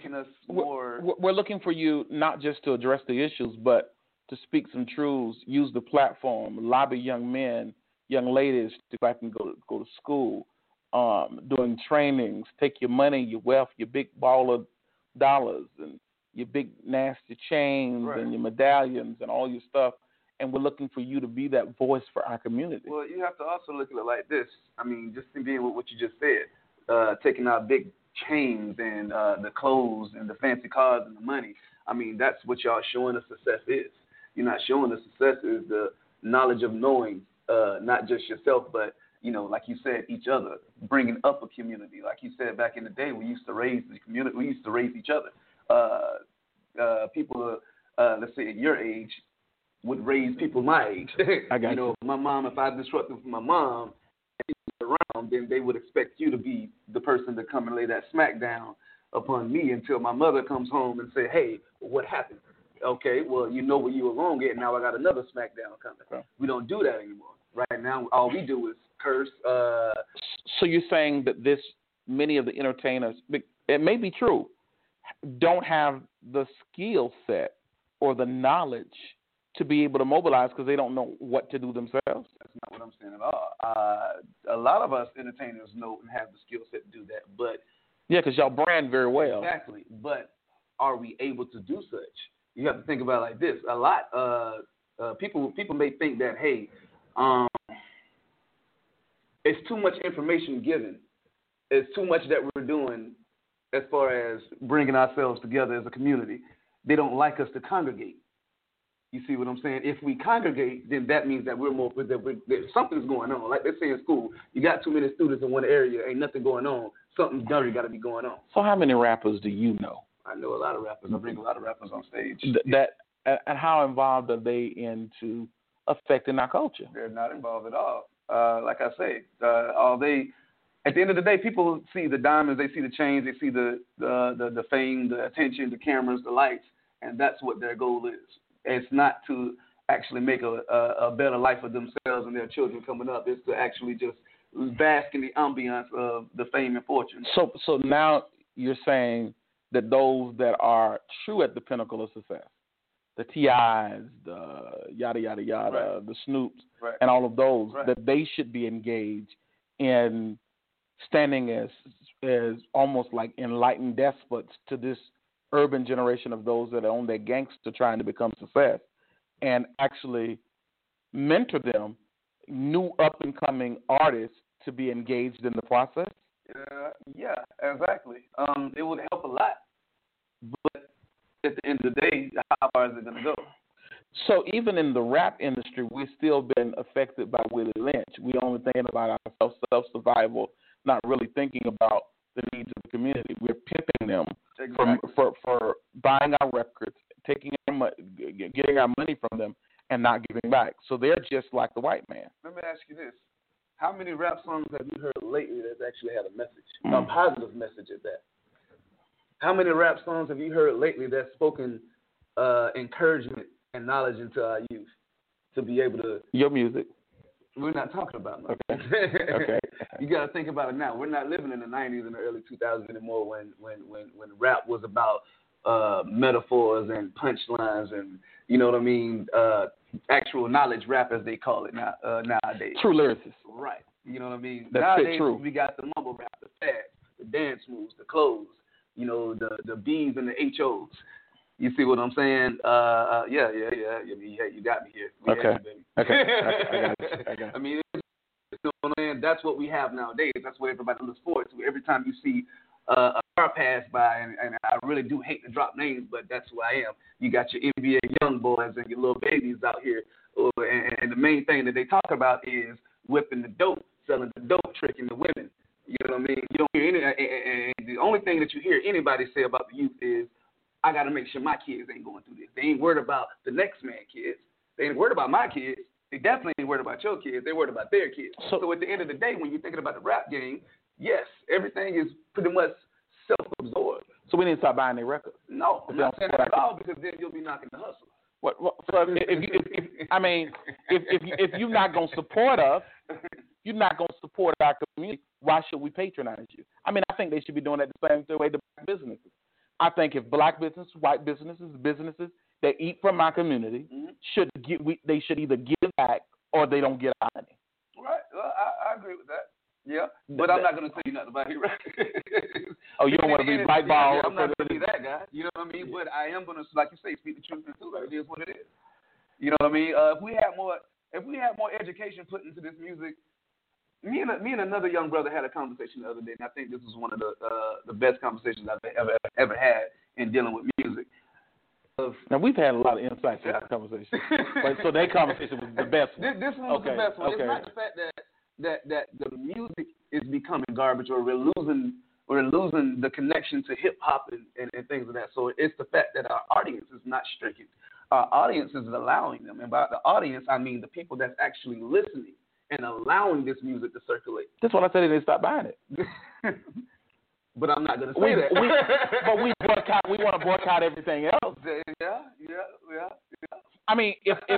Speaker 2: we're looking for you not just to address the issues, but to speak some truths, use the platform, lobby young men, young ladies to go back and go to school, doing trainings, take your money, your wealth, your big ball of dollars, and your big nasty chains, right, and your medallions and all your stuff, and we're looking for you to be that voice for our community.
Speaker 15: Well, you have to also look at it like this. I mean, just being with what you just said, taking our big chains and the clothes and the fancy cars and the money. I mean, that's what y'all showing us success is. You're not showing us success is the knowledge of knowing not just yourself, but, like you said, each other, bringing up a community. Like you said, back in the day, we used to raise the community. We used to raise each other. People, let's say at your age, would raise people my age.
Speaker 2: I got you.
Speaker 15: My mom, if I disrupted from my mom, around, then they would expect you to be the person to come and lay that smack down upon me until my mother comes home and say, hey, what happened? Okay, well, you know where you were wrong at, now I got another smackdown coming. Okay. We don't do that anymore. Right now, all we do is curse.
Speaker 2: So you're saying that many of the entertainers, it may be true, don't have the skill set or the knowledge to be able to mobilize because they don't know what to do themselves?
Speaker 15: That's not what I'm saying at all. A lot of us entertainers know and have the skill set to do that, but...
Speaker 2: Yeah, because y'all brand very well.
Speaker 15: Exactly, but are we able to do such? You have to think about it like this. A lot people may think that, hey, it's too much information given. It's too much that we're doing as far as bringing ourselves together as a community. They don't like us to congregate. You see what I'm saying? If we congregate, then that means that that something's going on. Like they say in school, you got too many students in one area, ain't nothing going on. Something dirty got to be going on.
Speaker 2: So how many rappers do you know?
Speaker 15: I know a lot of rappers. I bring a lot of rappers on stage.
Speaker 2: And how involved are they into affecting our culture?
Speaker 15: They're not involved at all. Like I say, at the end of the day, people see the diamonds, they see the chains, they see the fame, the attention, the cameras, the lights, and that's what their goal is. It's not to actually make a better life for themselves and their children coming up. It's to actually just bask in the ambiance of the fame and fortune.
Speaker 2: So now you're saying that those that are true at the pinnacle of success, the T.I.s, the yada, yada, yada, right, the Snoops,
Speaker 15: right, and
Speaker 2: all of those,
Speaker 15: right,
Speaker 2: that they should be engaged in standing as almost like enlightened despots to this urban generation of those that are on their gangster trying to become success, and actually mentor them, new up-and-coming artists to be engaged in the process?
Speaker 15: Yeah, exactly. It would help a lot, but at the end of the day, how far is it going to go?
Speaker 2: So even in the rap industry, we've still been affected by Willie Lynch. We only thinking about our self-survival, not really thinking about the needs of the community. We're pimping them for buying our records, taking our money, getting our money from them, and not giving back. So they're just like the white man.
Speaker 15: Let me ask you this. How many rap songs have you heard lately that's actually had a message, a positive message at that? How many rap songs have you heard lately that's spoken encouragement and knowledge into our youth to be able to...
Speaker 2: Your music.
Speaker 15: We're not talking about much.
Speaker 2: Okay.
Speaker 15: You got to think about it now. We're not living in the 90s and the early 2000s anymore when rap was about metaphors and punchlines and, you know what I mean, actual knowledge rap, as they call it now nowadays.
Speaker 2: True lyricists.
Speaker 15: Right. You know what I mean?
Speaker 2: That's
Speaker 15: nowadays,
Speaker 2: true.
Speaker 15: We got the mumble rap, the fads, the dance moves, the clothes, you know, the B's and the HOs. You see what I'm saying? Yeah. You got me here.
Speaker 2: Okay. Okay.
Speaker 15: I got you. I mean, you know what I'm saying? That's what we have nowadays. That's what everybody looks forward to. Every time you see a car pass by, and I really do hate to drop names, but that's who I am. You got your NBA young boys and your little babies out here, and the main thing that they talk about is whipping the dope, selling the dope, tricking the women. You know what I mean? You don't hear any, and the only thing that you hear anybody say about the youth is, I got to make sure my kids ain't going through this. They ain't worried about the next man's kids. They ain't worried about my kids. They definitely ain't worried about your kids. They're worried about their kids. So at the end of the day, when you're thinking about the rap game, yes, everything is pretty much self-absorbed.
Speaker 2: So we need to start buying their records.
Speaker 15: No, I'm not saying that at all, because then you'll be knocking the hustle.
Speaker 2: So if you're not going to support us, you're not going to support our community, why should we patronize you? I mean, I think they should be doing that the same way the black businesses. I think if black businesses, white businesses that eat from our community they should either give back or they don't get our money.
Speaker 15: Right. Well, I agree with that. Yeah. But I'm not going to tell you not to buy your record.
Speaker 2: Oh, you don't want to be blackballed?
Speaker 15: Yeah, I'm not going to be that guy. You know what I mean? But I am going to, like you say, speak the truth into it. It is what it is. You know what I mean? If we had more education put into this music, me and another young brother had a conversation the other day, and I think this was one of the best conversations I've ever had in dealing with music.
Speaker 2: Now, we've had a lot of insights in this conversation. So that conversation was the best one.
Speaker 15: This one was the best one. It's not the fact that the music is becoming garbage, or we're losing the connection to hip-hop and things of that sort. It's the fact that our audience is not stricken. Our audience is allowing them. And by the audience, I mean the people that's actually listening and allowing this music to circulate.
Speaker 2: That's what I said. They stopped buying it.
Speaker 15: But I'm not going to say that.
Speaker 2: But we boycott. We want to boycott everything else.
Speaker 15: Yeah.
Speaker 2: I mean,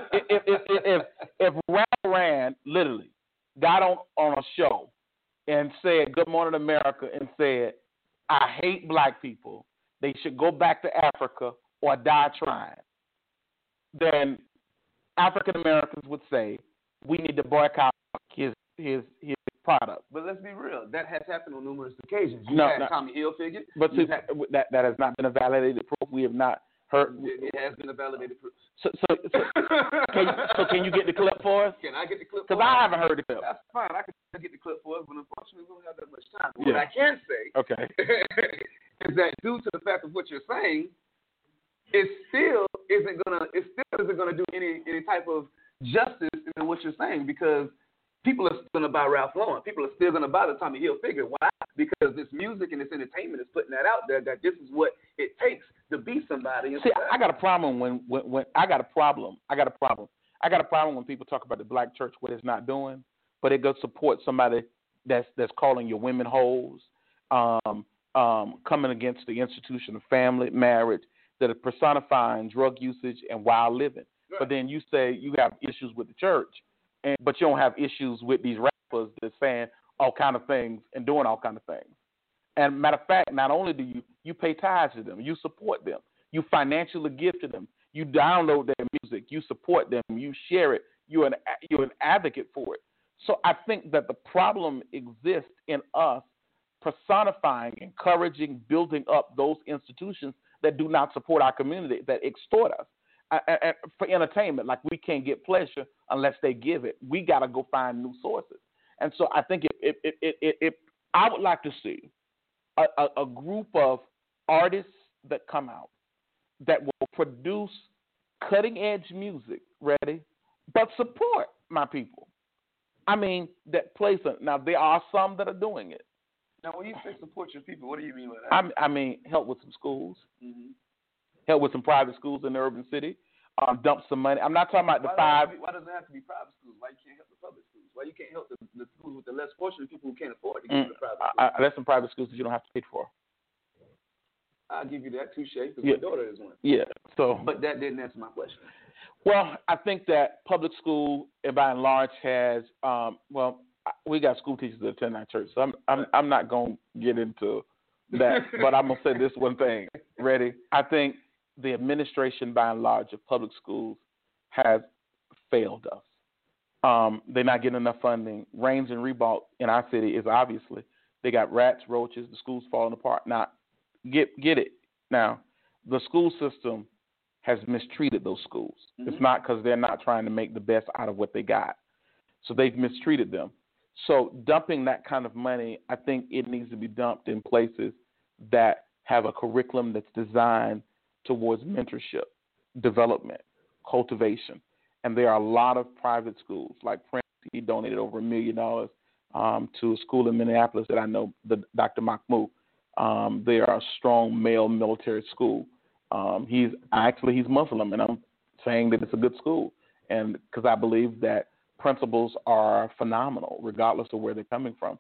Speaker 2: if Rand literally got on a show and said "Good Morning America" and said, "I hate black people. They should go back to Africa or die trying," then African Americans would say we need to boycott his product.
Speaker 15: But let's be real. That has happened on numerous occasions. You had Tommy Hilfiger.
Speaker 2: But that has not been a validated proof. We have not heard.
Speaker 15: It has been a validated proof.
Speaker 2: So can you get the clip for us?
Speaker 15: Can I get the clip?
Speaker 2: Because I haven't heard the clip.
Speaker 15: That's fine. I can get the clip for us, but unfortunately, we don't have that much time. What I can say is that due to the fact of what you're saying, it still isn't gonna do any type of justice in what you're saying, because people are still going to buy Ralph Lauren. People are still going to buy the Tommy Hilfiger. Why? Because this music and this entertainment is putting that out there, that this is what it takes to be somebody.
Speaker 2: See, I got a problem when I got a problem when people talk about the black church, what it's not doing, but it goes support somebody that's calling your women hoes, coming against the institution of family, marriage, that are personifying drug usage and wild living. Right. But then you say you have issues with the church, but you don't have issues with these rappers that's saying all kind of things and doing all kind of things. And matter of fact, not only do you pay tithes to them, you support them, you financially give to them, you download their music, you support them, you share it, you're an advocate for it. So I think that the problem exists in us personifying, encouraging, building up those institutions that do not support our community, that extort us. And for entertainment, like we can't get pleasure unless they give it. We got to go find new sources. And so I think it I would like to see a group of artists that come out that will produce cutting-edge music, ready, but support my people. I mean, that plays now, there are some that are doing it.
Speaker 15: Now, when you say support your people, what do you mean by that?
Speaker 2: I mean, help with some schools,
Speaker 15: Mm-hmm.
Speaker 2: help with some private schools in the urban city, dump some money. I'm not talking about the five.
Speaker 15: Why does it have to be private schools? Why you can't help the public schools? Why you can't help the schools with the less fortunate people who can't afford to go to the private schools?
Speaker 2: There's some private schools that you don't have to pay for.
Speaker 15: I'll give you that, touche, because
Speaker 2: Yeah.
Speaker 15: my daughter is one.
Speaker 2: Yeah. So.
Speaker 15: But that didn't answer my question.
Speaker 2: Well, I think that public school, by and large, has we got school teachers that attend our church, so I'm not going to get into that, but I'm going to say this one thing. Ready? I think the administration, by and large, of public schools has failed us. They're not getting enough funding. Rains and Ribault in our city is obviously they got rats, roaches, the school's falling apart. Now, get it. Now, the school system has mistreated those schools.
Speaker 15: Mm-hmm.
Speaker 2: It's not because they're not trying to make the best out of what they got. So they've mistreated them. So dumping that kind of money, I think it needs to be dumped in places that have a curriculum that's designed towards mentorship, development, cultivation. And there are a lot of private schools, like Prince, he donated over $1 million to a school in Minneapolis that I know, the Dr. Mahmoud. They are a strong male military school. He's Muslim, and I'm saying that it's a good school, and because I believe that principals are phenomenal, regardless of where they're coming from.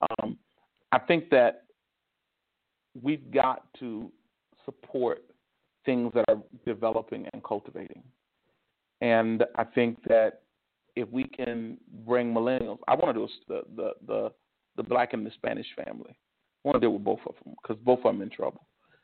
Speaker 2: I think that we've got to support things that are developing and cultivating, and I think that if we can bring millennials, I want to do the Black and the Spanish family. I want to deal with both of them because both of them are in trouble.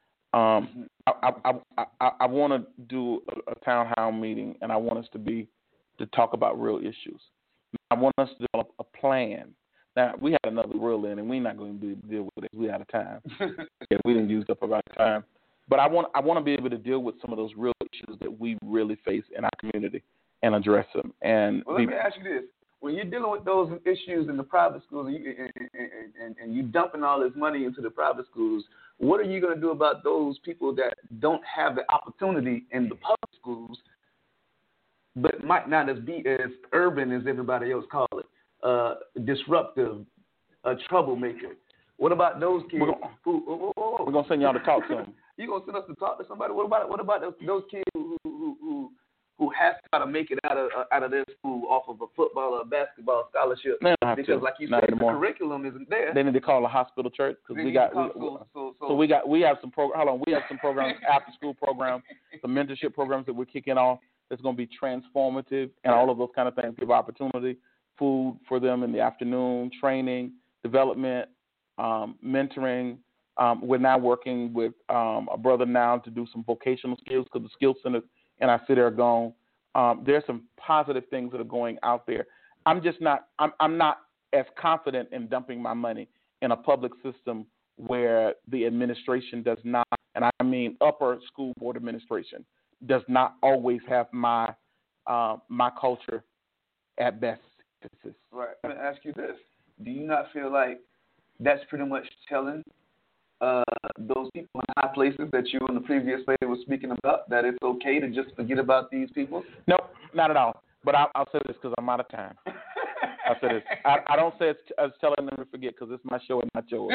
Speaker 2: I want to do a town hall meeting, and I want us to talk about real issues. I want us to develop a plan. Now, we had another reel in, and we're not going to deal with it. We're out of time. Yeah, we didn't use up our time. But I want to be able to deal with some of those real issues that we really face in our community and address them. And
Speaker 15: well, let me ask you this. When you're dealing with those issues in the private schools and you dumping all this money into the private schools, what are you going to do about those people that don't have the opportunity in the public schools but might not be as urban as everybody else call it, disruptive, a troublemaker? What about those kids
Speaker 2: we're going to send y'all to talk to them.
Speaker 15: You're going to send us to talk to somebody? What about those kids who has to try to make it out of their school off of a football or a basketball scholarship? Because, like you said, the curriculum isn't there.
Speaker 2: They need to call a hospital church because we have some we have some programs, after school programs, some mentorship programs that we're kicking off that's going to be transformative and all of those kind of things. Give opportunity, food for them in the afternoon, training, development, mentoring. We're now working with a brother now to do some vocational skills because the skill centers in our city are gone. There's some positive things that are going out there. I'm not as confident in dumping my money in a public system where the administration does not, and I mean upper school board administration, does not always have my culture at best.
Speaker 15: Right. I'm going to ask you this. Do you not feel like that's pretty much telling those people in high places that you in the previous lady was speaking about, that it's okay to just forget about these people?
Speaker 2: Nope, not at all. But I'll say this because I'm out of time. I'll say this. I don't say it's telling them to forget because it's my show and not yours.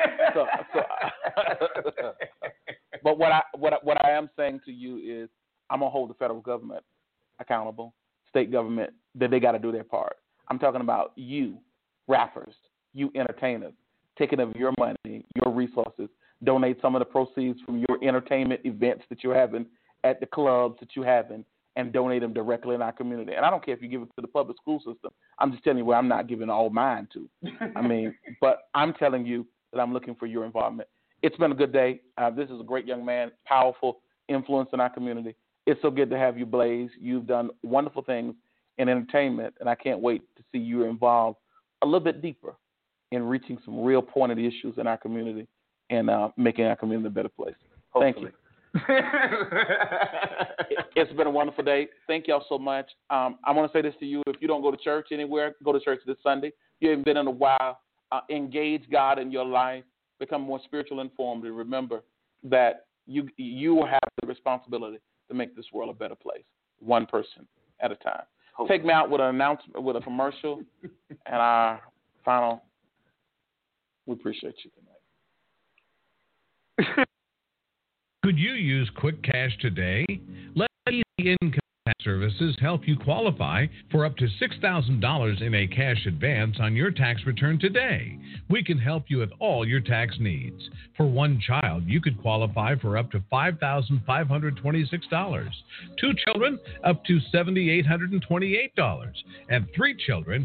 Speaker 2: But what I am saying to you is I'm going to hold the federal government accountable, state government, that they got to do their part. I'm talking about you, rappers, you entertainers, taking of your money, your resources, donate some of the proceeds from your entertainment events that you're having at the clubs that you're having and donate them directly in our community. And I don't care if you give it to the public school system. I'm just telling you where I'm not giving all mine to. But I'm telling you that I'm looking for your involvement. It's been a good day. This is a great young man, powerful influence in our community. It's so good to have you, Blaze. You've done wonderful things in entertainment, and I can't wait to see you involved a little bit deeper in reaching some real pointed issues in our community and making our community a better place. Hopefully. Thank you. It's been a wonderful day. Thank y'all so much. I want to say this to you. If you don't go to church anywhere, go to church this Sunday. You haven't been in a while. engage God in your life, become more spiritual informed, and remember that you have the responsibility to make this world a better place, one person at a time. Take me out with an announcement, with a commercial, and our final. We appreciate you tonight.
Speaker 16: Could you use Quick Cash today? Let Easy Income Tax Services help you qualify for up to $6,000 in a cash advance on your tax return today. We can help you with all your tax needs. For one child, you could qualify for up to $5,526. 2 children, up to $7,828. And 3 children,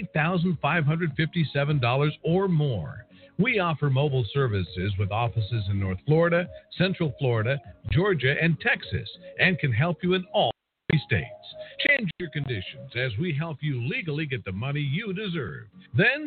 Speaker 16: $8,557 or more. We offer mobile services with offices in North Florida, Central Florida, Georgia, and Texas, and can help you in all 3 states. Change your conditions as we help you legally get the money you deserve. Then